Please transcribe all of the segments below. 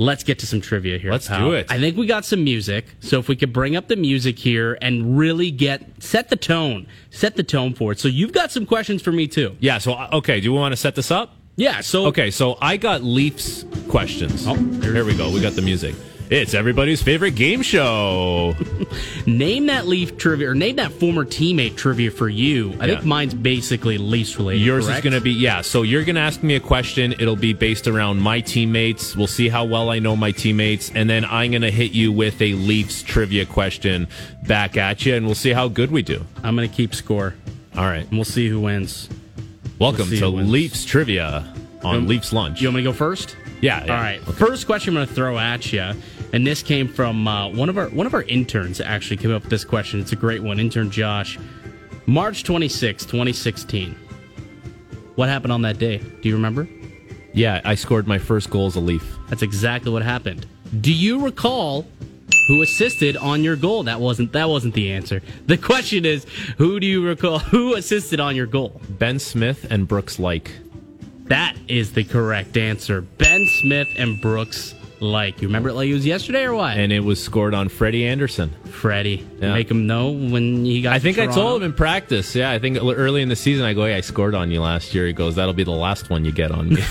Let's get to some trivia here. Let's pal. do it. I think we got some music. So if we could bring up the music here and really set the tone for it. So you've got some questions for me too. Yeah, so, okay, do we want to set this up? Yeah, so... Okay, so I got Leafs questions. Oh, there we go. We got the music. It's everybody's favorite game show. Name that Leaf trivia, or name that former teammate trivia for you. I think mine's basically Leafs related. Yours correct? is going to be, so you're going to ask me a question. It'll be based around my teammates. We'll see how well I know my teammates. And then I'm going to hit you with a Leafs trivia question back at you, and we'll see how good we do. I'm going to keep score. All right. And we'll see who wins. Welcome to Leafs Trivia on Leafs Lunch. You want me to go first? Yeah. All right. Okay. First question I'm going to throw at you, and this came from one of our interns. Actually, came up with this question. It's a great one. Intern Josh. March 26, 2016. What happened on that day? Do you remember? Yeah, I scored my first goal as a Leaf. That's exactly what happened. Do you recall who assisted on your goal? That wasn't the answer. The question is, who do you recall who assisted on your goal? Ben Smith and Brooks Laich. That is the correct answer. Ben Smith and Brooks Laich. You remember it like it was yesterday or what? And it was scored on Freddie Anderson. Freddie. Yeah. Make him know when he got I think Toronto. I told him in practice. Yeah, I think early in the season I go, hey, I scored on you last year. He goes, that'll be the last one you get on me.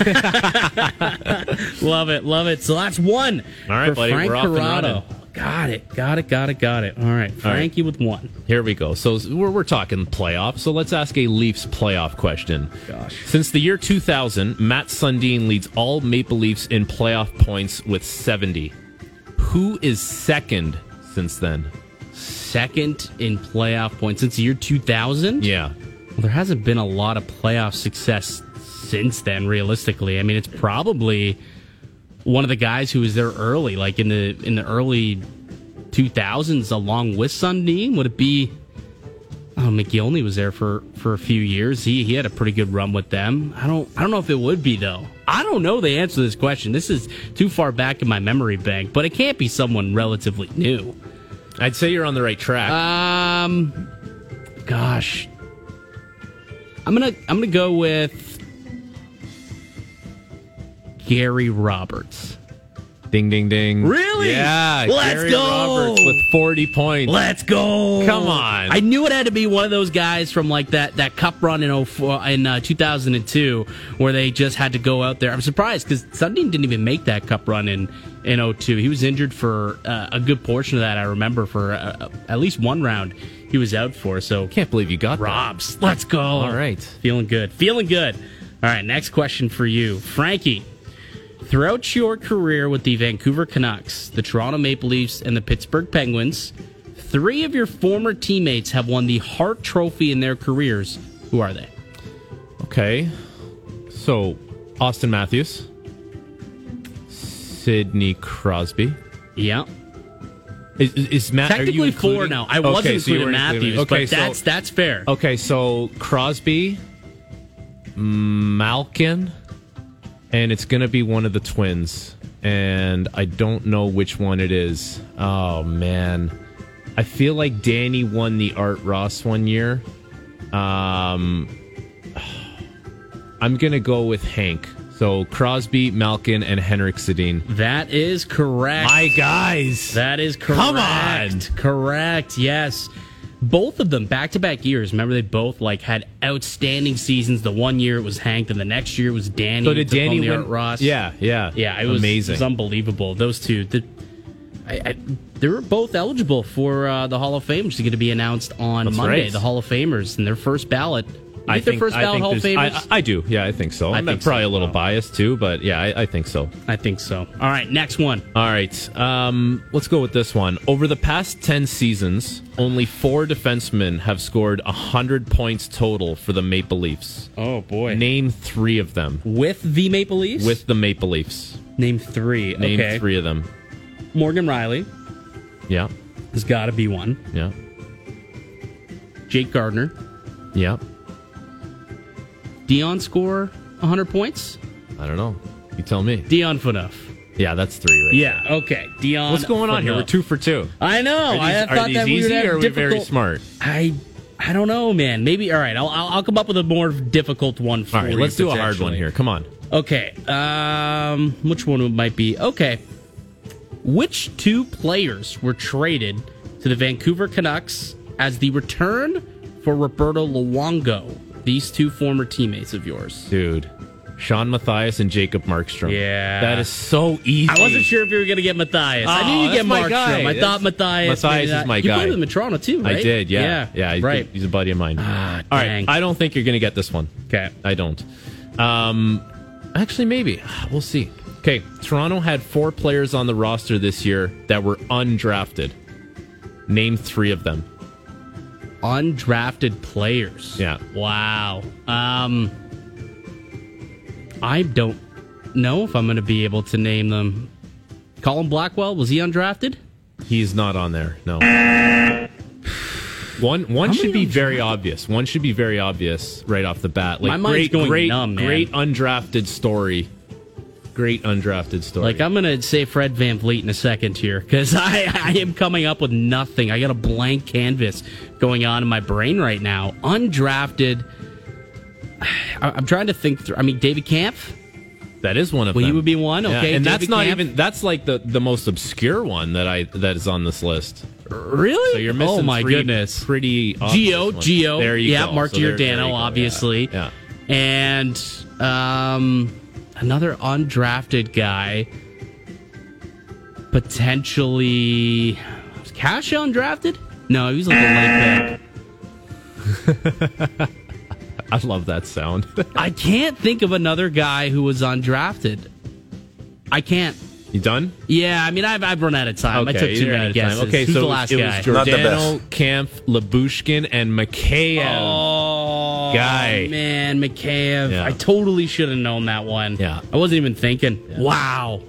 Love it. So that's one. All right, for buddy. Frank We're off and Corrado. running. Got it. All right, Frankie with one. Here we go. So we're talking playoffs. So let's ask a Leafs playoff question. Gosh. Since the year 2000, Matt Sundin leads all Maple Leafs in playoff points with 70. Who is second since then? Second in playoff points since the year 2000? Yeah. Well, there hasn't been a lot of playoff success since then, realistically. I mean, it's probably one of the guys who was there early, like in the early 2000s, along with Sundin. Would it be? Oh, McGillney was there for a few years. He had a pretty good run with them. I don't know if it would be though. I don't know the answer to this question. This is too far back in my memory bank, but it can't be someone relatively new. I'd say you're on the right track. Gosh, I'm gonna go with Gary Roberts. Ding, ding, ding. Really? Yeah. Let's Gary go. Roberts with 40 points. Let's go. Come on. I knew it had to be one of those guys from like that cup run in 2002 where they just had to go out there. I'm surprised because Sundin didn't even make that cup run in 2002. He was injured for a good portion of that. I remember for at least one round he was out for. So Can't believe you got Robs. Let's go. All right. Feeling good. All right, next question for you. Frankie. Throughout your career with the Vancouver Canucks, the Toronto Maple Leafs, and the Pittsburgh Penguins, 3 of your former teammates have won the Hart Trophy in their careers. Who are they? Okay. So, Austin Matthews. Sidney Crosby. Yeah. Is Matt Technically 4 now. I wasn't including Matthews, okay, but that's fair. Okay, so Crosby, Malkin, and it's going to be one of the twins. And I don't know which one it is. Oh, man. I feel like Danny won the Art Ross one year. I'm going to go with Hank. So Crosby, Malkin, and Henrik Sedin. That is correct. My guys. That is correct. Come on. Correct, yes. Both of them, back-to-back years. Remember, they both had outstanding seasons. The one year it was Hank, and the next year it was Danny. So did Danny win? Art Ross. Yeah. It was amazing. It was unbelievable. Those two, they were both eligible for the Hall of Fame, which is going to be announced on That's Monday. right. The Hall of Famers and their first ballot. I think their first ballot Hall of Famers. I do. Yeah, I think so. I'm think probably so. a little biased too, but yeah, I think so. I think so. All right, next one. All right, let's go with this one. Over the past 10 seasons, only 4 defensemen have scored 100 points total for the Maple Leafs. Oh boy! Name 3 of them. With the Maple Leafs. With the Maple Leafs. Name 3. Name okay. 3 of them. Morgan Riley Yeah. has got to be one. Yeah. Jake Gardner. Yeah. Dion score 100 points? I don't know. You tell me. Dion Phaneuf. Yeah, that's 3 right Yeah, okay. Dion. What's going on here? Phaneuf. We're 2 for 2. I know. I thought these that we easy would have or are we very difficult. smart? I don't know, man. Maybe. All right. I'll come up with a more difficult one for you. All right, let's do a hard one potentially. here. Come on. Okay. Which one might be? Okay. Which two players were traded to the Vancouver Canucks as the return for Roberto Luongo? These two former teammates of yours. Dude. Sean Matthias and Jacob Markstrom. Yeah. That is so easy. I wasn't sure if you were going to get Matthias. I knew you'd get Markstrom. I thought Matthias. Matthias is my guy. You played with him in Toronto too, right? I did, yeah. Yeah, right. He's a buddy of mine. All right, I don't think you're going to get this one. Okay. I don't. Actually, maybe. We'll see. Okay, Toronto had 4 players on the roster this year that were undrafted. Name 3 of them. Undrafted players. Yeah. Wow. I don't know if I'm going to be able to name them. Colin Blackwell, was he undrafted? He's not on there, no. One should be very obvious. One should be very obvious right off the bat. Like, my mind's going numb, man. Great undrafted story. Great undrafted story. Like, I'm going to say Fred VanVleet in a second here, because I am coming up with nothing. I got a blank canvas going on in my brain right now. Undrafted. I'm trying to think through. I mean, David Kampf? That is one of them. He would be one? Okay. Yeah, and David that's not Kampf? even, that's like the most obscure one that is on this list. Really? So you're missing oh my 3 goodness. pretty obvious ones. Gio. There you go. Mark So there you Giordano, go. obviously. Yeah. And another undrafted guy. Potentially. Was Cash undrafted? No, he was like a late pick. I love that sound. I can't think of another guy who was undrafted. I can't. You done? Yeah, I mean, I've run out of time. I took too many guesses. Okay, Who's so the last it guy? was Not the Giordano, best. Kampf, Labushkin, and Mikheyev. Oh, Guy. man, Mikheyev. Yeah. I totally should have known that one. Yeah. I wasn't even thinking. Yeah. Wow.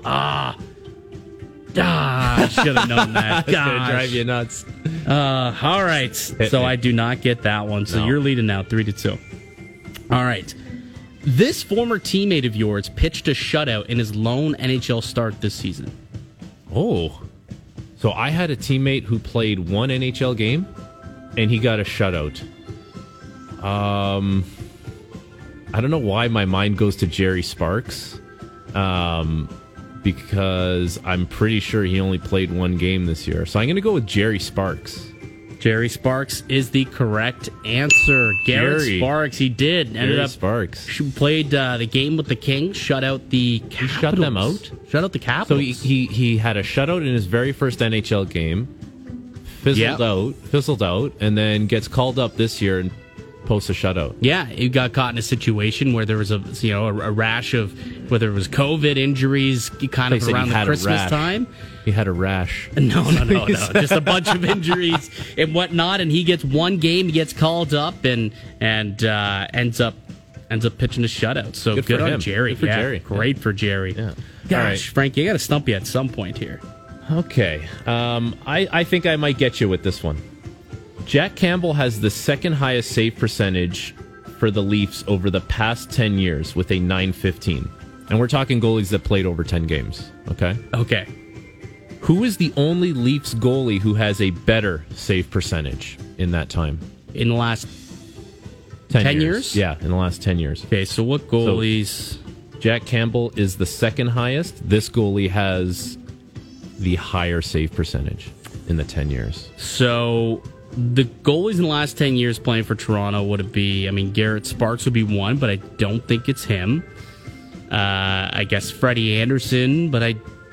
I should have known that. It's gonna Gosh. drive you nuts. All right. So me. I do not get that one. So No. you're leading now 3-2. All right. This former teammate of yours pitched a shutout in his lone NHL start this season. Oh. So I had a teammate who played one NHL game, and he got a shutout. I don't know why my mind goes to Jerry Sparks. Because I'm pretty sure he only played one game this year. So I'm going to go with Jerry Sparks. Jerry Sparks is the correct answer. Garrett Jerry. Sparks, he did. Ended Jerry up Sparks. played the game with the Kings, shut out the Capitals. shut them out? Shut out the So Capitals. he had a shutout in his very first NHL game, fizzled out, and then gets called up this year and posts a shutout. Yeah, he got caught in a situation where there was a rash of whether it was COVID injuries, kind of They said around he the had a Christmas rash. time. He had a rash. No, just a bunch of injuries and whatnot. And he gets one game, he gets called up, and ends up pitching a shutout. So Good good for on him. Jerry. Good for Jerry. Great for Jerry. Yeah. Gosh, All right. Frankie, I got to stump you at some point here. Okay. I think I might get you with this one. Jack Campbell has the second highest save percentage for the Leafs over the past 10 years with a .915. And we're talking goalies that played over 10 games. Okay. Okay. Who is the only Leafs goalie who has a better save percentage in that time? In the last 10 years? Yeah, in the last 10 years. Okay, so what goalies? Jack Campbell is the second highest. This goalie has the higher save percentage in the 10 years. So the goalies in the last 10 years playing for Toronto would it be, I mean, Garrett Sparks would be one, but I don't think it's him. I guess Freddie Anderson, but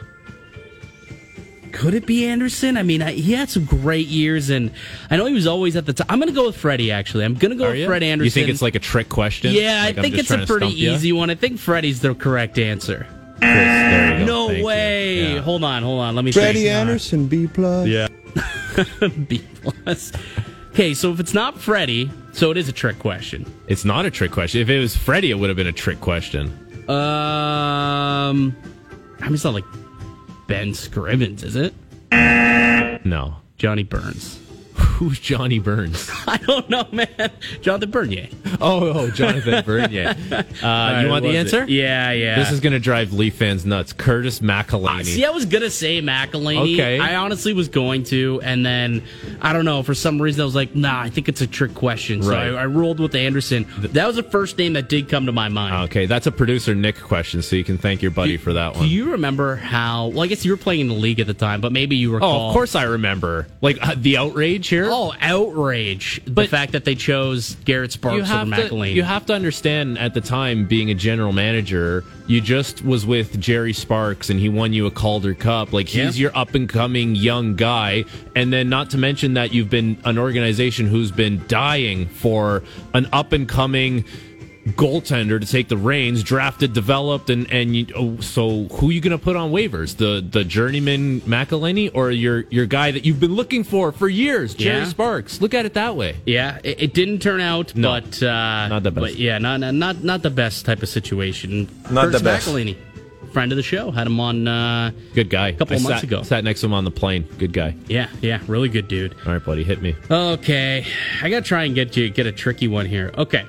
could it be Anderson? I mean, he had some great years, and I know he was always at the top. I'm going to go with Freddie, actually. I'm going to go with Fred Anderson. You think it's like a trick question? Yeah, Like I I'm think just it's a trying to pretty stump you? easy one. I think Freddie's the correct answer. Chris, there you go. No Thank you. way. Yeah. Hold on. Let me Freddie think. Anderson, B+. Yeah. B+. Okay, so if it's not Freddie, so it is a trick question. It's not a trick question. If it was Freddie, it would have been a trick question. I mean, it's not like Ben Scrivens, is it? No. Johnny Burns. Who's Johnny Burns? I don't know, man. Jonathan Bernier. Jonathan Bernier. You want the answer? Yeah. This is going to drive Leaf fans nuts. Curtis McElhinney. See, I was going to say McElhinney. Okay. I honestly was going to, and then, I don't know, for some reason I was like, nah, I think it's a trick question. So Right. I rolled with Anderson. That was the first name that did come to my mind. Okay, that's a producer Nick question, so you can thank your buddy for that one. Do you remember how, well, I guess you were playing in the league at the time, but maybe you recall. Oh, of course I remember. Like, the outrage here? Oh, outrage. The But fact that they chose Garrett Sparks over McElhinney. You have to understand, at the time, being a general manager, you just was with Jerry Sparks, and he won you a Calder Cup. Like, he's your up-and-coming young guy. And then not to mention that you've been an organization who's been dying for an up-and-coming goaltender to take the reins, drafted, developed, so who are you going to put on waivers? The journeyman McElhinney or your guy that you've been looking for years, Jerry Sparks? Look at it that way. Yeah, it didn't turn out, No, but not the best. But yeah, not the best type of situation. Not Curtis the best. McElhinney, friend of the show, had him on. Good guy. Couple of months ago. Sat next to him on the plane. Good guy. Yeah, really good dude. All right, buddy, hit me. Okay, I gotta try and get a tricky one here. Okay,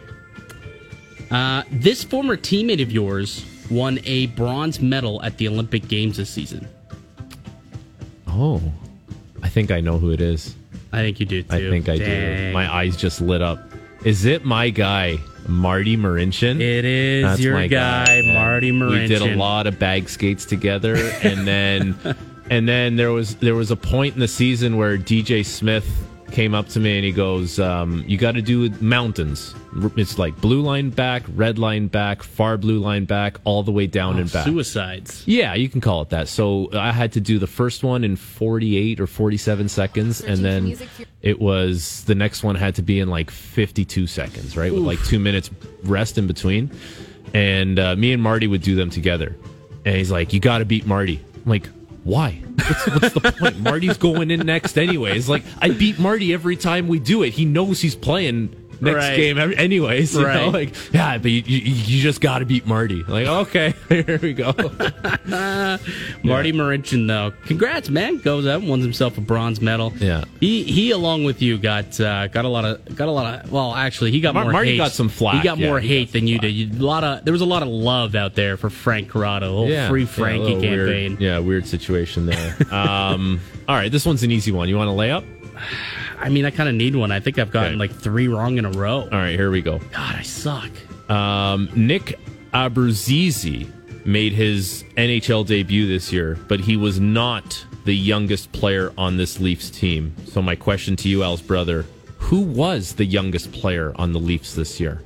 this former teammate of yours won a bronze medal at the Olympic Games this season. Oh, I think I know who it is. I think you do too. I think I do. Dang. My eyes just lit up. Is it my guy, Marty Marincin? It is That's your my guy, yeah. Marty Marincin. We did a lot of bag skates together, and then there was a point in the season where DJ Smith came up to me and he goes, "You got to do mountains. It's like blue line back, red line back, far blue line back, all the way down and back. Suicides. Yeah, you can call it that. So I had to do the first one in 48 or 47 seconds, and then it was the next one had to be in like 52 seconds, right, with like 2 minutes rest in between. And me and Marty would do them together. And he's like, "You got to beat Marty." I'm like, why? What's the point? Marty's going in next anyways. Like, I beat Marty every time we do it. He knows he's playing next game anyways. You know? Like, yeah, but you just got to beat Marty. Like, okay, here we go. Marty Marincin, though, congrats, man. Goes out and wins himself a bronze medal. Yeah, he along with you got a lot of. Well, actually, he got more. Marty hate. got some flack. He got more hate than you did. There was a lot of love out there for Frank Corrado. Whole Free Frankie campaign. Weird situation there. All right, this one's an easy one. You want to lay up? I mean, I kind of need one. I think I've gotten like 3 wrong in a row. All right, here we go. God, I suck. Nick Abruzzese made his NHL debut this year, but he was not the youngest player on this Leafs team. So my question to you, Al's brother, who was the youngest player on the Leafs this year?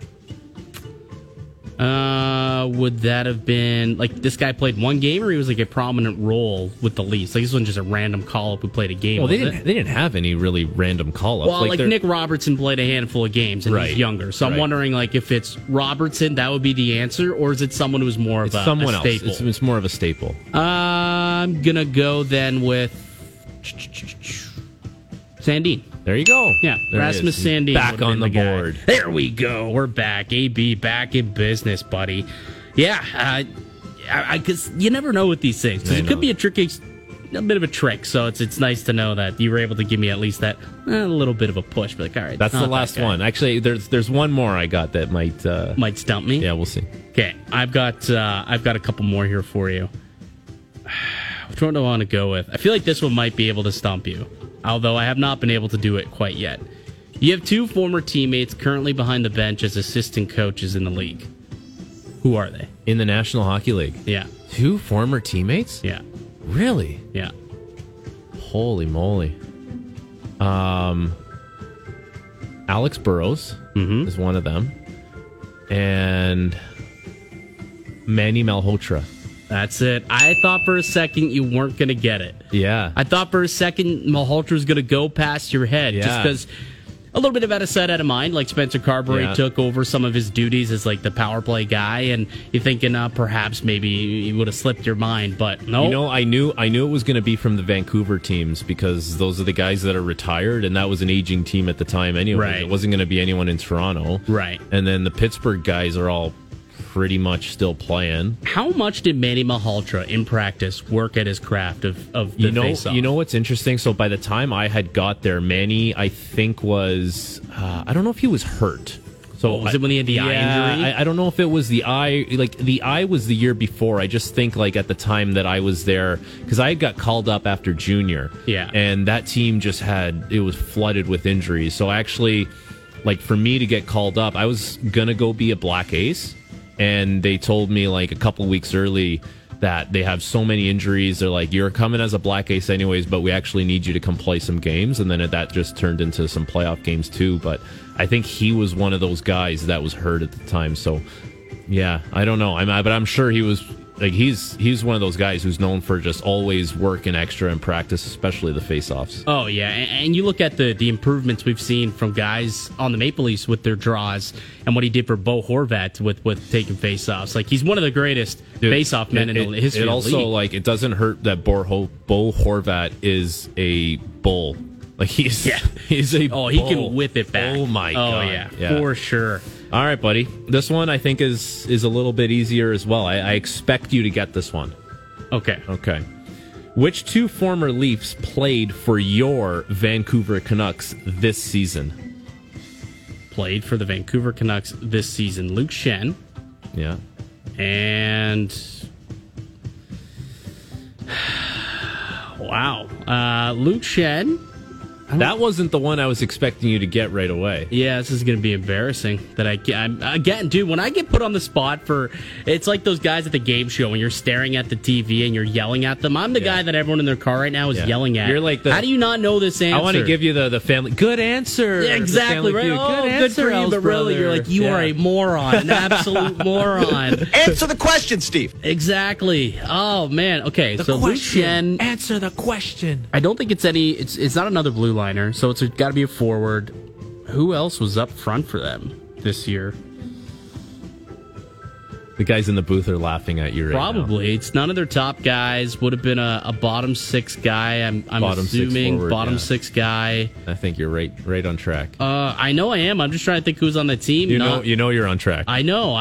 Would that have been like this guy played one game, or he was like a prominent role with the Leafs? Like this wasn't just a random call up who played a game. Well, they didn't have any really random call ups. Well, like Nick Robertson played a handful of games and he's younger, so I'm wondering like if it's Robertson, that would be the answer, or is it someone who's more of a staple? It's more of a staple. I'm gonna go then with Sandin. There you go. Yeah, Rasmus Sandin. Back on the board. There we go. We're back. AB, back in business, buddy. Yeah, because you never know with these things. Because it could be a bit of a trick. So it's nice to know that you were able to give me at least that little bit of a push. But like, all right, that's the last one. Actually, there's one more I got that might stump me. Yeah, we'll see. Okay, I've got a couple more here for you. Which one do I want to go with? I feel like this one might be able to stump you, although I have not been able to do it quite yet. You have 2 former teammates currently behind the bench as assistant coaches in the league. Who are they? In the National Hockey League? Yeah. 2 former teammates? Yeah. Really? Yeah. Holy moly. Alex Burrows is one of them. And Manny Malhotra. That's it. I thought for a second you weren't going to get it. Yeah. I thought for a second Malhotra was going to go past your head. Yeah. Just because a little bit of out of sight, out of mind. Like Spencer Carberry took over some of his duties as like the power play guy, and you're thinking perhaps maybe he would have slipped your mind, but no. You know, I knew it was going to be from the Vancouver teams because those are the guys that are retired, and that was an aging team at the time anyway. Right. It wasn't going to be anyone in Toronto. Right. And then the Pittsburgh guys are all pretty much still playing. How much did Manny Malhotra in practice work at his craft of the face-off? You know what's interesting? So by the time I had got there, Manny, I think was I don't know if he was hurt. So was it when he had the eye injury? I don't know if it was the eye. Like, the eye was the year before. I just think, like, at the time that I was there, because I got called up after junior. Yeah. And that team just it was flooded with injuries. So actually, like, for me to get called up, I was going to go be a Black Ace. And they told me, like, a couple weeks early that they have so many injuries. They're like, you're coming as a Black Ace anyways, but we actually need you to come play some games. And then that just turned into some playoff games too. But I think he was one of those guys that was hurt at the time. So, yeah, I don't know. But I'm sure he was, like, he's one of those guys who's known for just always working extra in practice, especially the face-offs. Oh, yeah. And you look at the improvements we've seen from guys on the Maple Leafs with their draws and what he did for Bo Horvat with taking face-offs. Like, he's one of the greatest face-off men in the history of the also, league. like, it doesn't hurt that Bo Horvat is a bull. Like, he's a bull. He can whip it back. Oh, my God. Oh, yeah, for sure. All right, buddy. This one I think is a little bit easier as well. I expect you to get this one. Okay. Which two former Leafs played for your Vancouver Canucks this season? Played for the Vancouver Canucks this season. Luke Schenn. Yeah. And... wow. Luke Schenn. That wasn't the one I was expecting you to get right away. Yeah, this is going to be embarrassing. Again, dude, when I get put on the spot it's like those guys at the game show when you're staring at the TV and you're yelling at them. I'm the guy that everyone in their car right now is yelling at. You're like how do you not know this answer? I want to give you the family. Good answer. Yeah, exactly, right? Good for you, but really, you're like, you are a moron, an absolute moron. Answer the question, Steve. Exactly. Oh, man. Okay, so Luke Schenn. Answer the question. I don't think it's not another blue liner, so it's got to be a forward. Who else was up front for them this year? The guys in the booth are laughing at you right Probably. now. It's none of their top guys. Would have been a bottom six guy. I'm Bottom assuming six forward, bottom yeah. six guy. I think you're right on track. I know I am. I'm just trying to think who's on the team. You know you're on track. I know.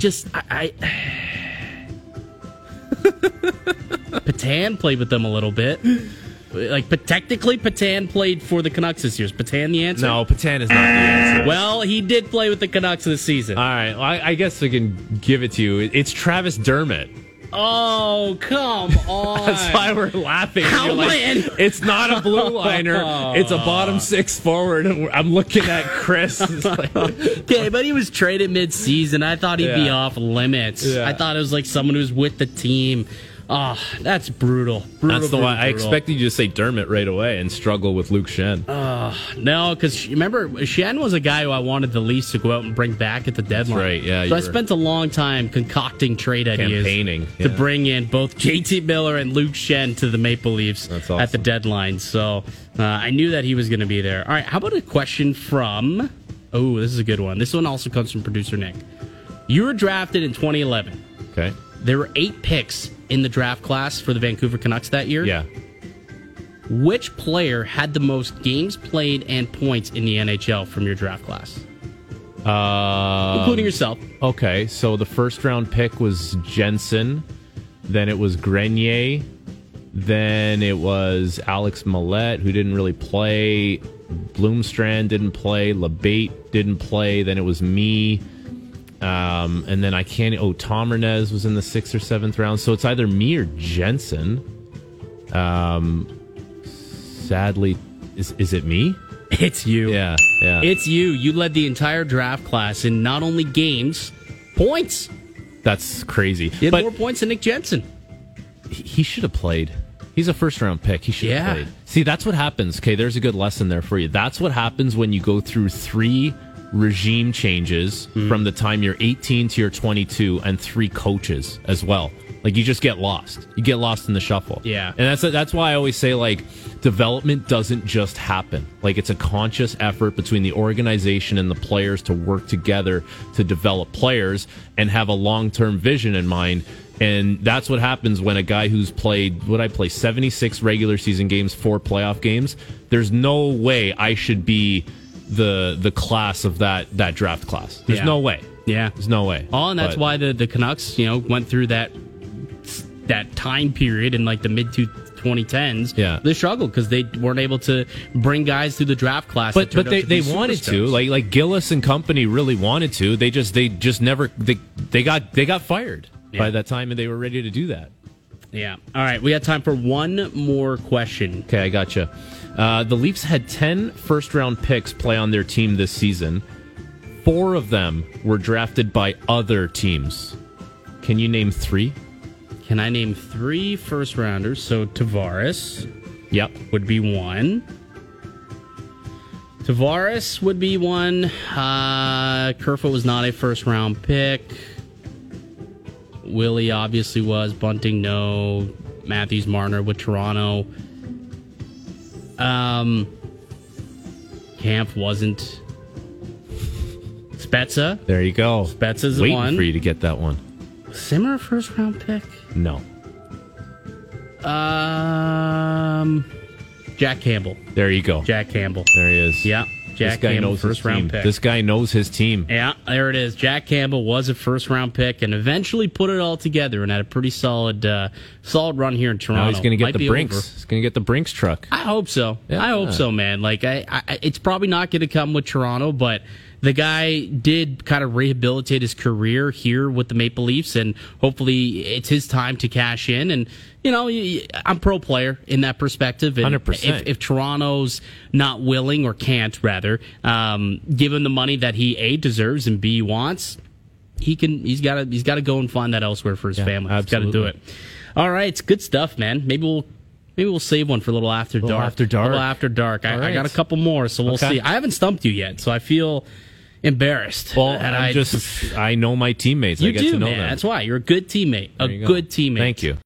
Patan played with them a little bit. Like, technically, Patan played for the Canucks this year. Is Patan the answer? No, Patan is not the answer. Well, he did play with the Canucks this season. All right, well, I guess I can give it to you. It's Travis Dermott. Oh, come on. That's why we're laughing. How You're am like, I it's not a blue liner. It's a bottom six forward. I'm looking at Chris. Okay, but he was traded mid-season. I thought he'd be off limits. Yeah. I thought it was like someone who's with the team. Oh, that's brutal. That's the one. I expected you to say Dermott right away and struggle with Luke Schenn. No, because remember, Schenn was a guy who I wanted the Leafs to go out and bring back at the deadline. That's right, yeah. So I spent a long time concocting trade ideas Campaigning, to bring in both JT Miller and Luke Schenn to the Maple Leafs at the deadline. So I knew that he was going to be there. All right, how about a question from... Oh, this is a good one. This one also comes from producer Nick. You were drafted in 2011. Okay. There were 8 picks in the draft class for the Vancouver Canucks that year. Yeah. Which player had the most games played and points in the NHL from your draft class? Including yourself. Okay, so the first round pick was Jensen. Then it was Grenier. Then it was Alex Millette, who didn't really play. Bloomstrand didn't play. LeBate didn't play. Then it was me. And then Tom Hernandez was in the 6th or 7th round. So it's either me or Jensen. Sadly, is it me? It's you. Yeah. It's you. You led the entire draft class in not only games, points. That's crazy. You had more points than Nick Jensen. He should have played. He's a first-round pick. He should have played. See, that's what happens. Okay, there's a good lesson there for you. That's what happens when you go through 3 regime changes from the time you're 18 to you're 22 and 3 coaches as well. Like, you just get lost. You get lost in the shuffle. Yeah. And that's why I always say, like, development doesn't just happen. Like, it's a conscious effort between the organization and the players to work together to develop players and have a long-term vision in mind. And that's what happens when a guy who's played, 76 regular season games, 4 playoff games, there's no way I should be the class of that draft class. There's no way. Yeah. There's no way. Oh, and that's why the Canucks, went through that that time period in like the mid 2010s, Yeah. they struggled because they weren't able to bring guys through the draft class. But that turned out they be wanted to, superstars. like Gillis and company really wanted to. They just never they got fired by that time, and they were ready to do that. Yeah. All right, we got time for one more question. Okay, I gotcha. The Leafs had 10 first-round picks play on their team this season. 4 of them were drafted by other teams. Can you name 3? Can I name 3 first rounders? So Tavares Yep. would be one. Tavares would be one. Kerfoot was not a first round pick. Willie obviously was. Bunting, no. Matthews, Marner with Toronto. Kampf wasn't. Spezza. There you go. Spezza's Waiting one. for you to get that one. Simmer, first round pick. No. Jack Campbell. There you go. Jack Campbell. There he is. Yeah. Jack This guy Campbell, knows his first round team. pick. This guy knows his team. Yeah, there it is. Jack Campbell was a first round pick and eventually put it all together and had a pretty solid run here in Toronto. Now he's going to get Might the be Brinks. over. He's going to get the Brinks truck. I hope so. Yeah. I hope so, man. Like, it's probably not going to come with Toronto, but the guy did kind of rehabilitate his career here with the Maple Leafs, and hopefully it's his time to cash in. And, you know, I'm pro player in that perspective. And 100%. If Toronto's not willing, or can't, rather, give him the money that he, A, deserves and B, wants, he's got to go and find that elsewhere for his family. He's got to do it. All right, it's good stuff, man. Maybe we'll save one for a little after dark. After dark. A little after dark. I All right. got a couple more, so we'll Okay. see. I haven't stumped you yet, so I feel embarrassed. Well, And I know my teammates. you I get do, to know man. them. That's why you're a good teammate. There you go. Good teammate. Thank you.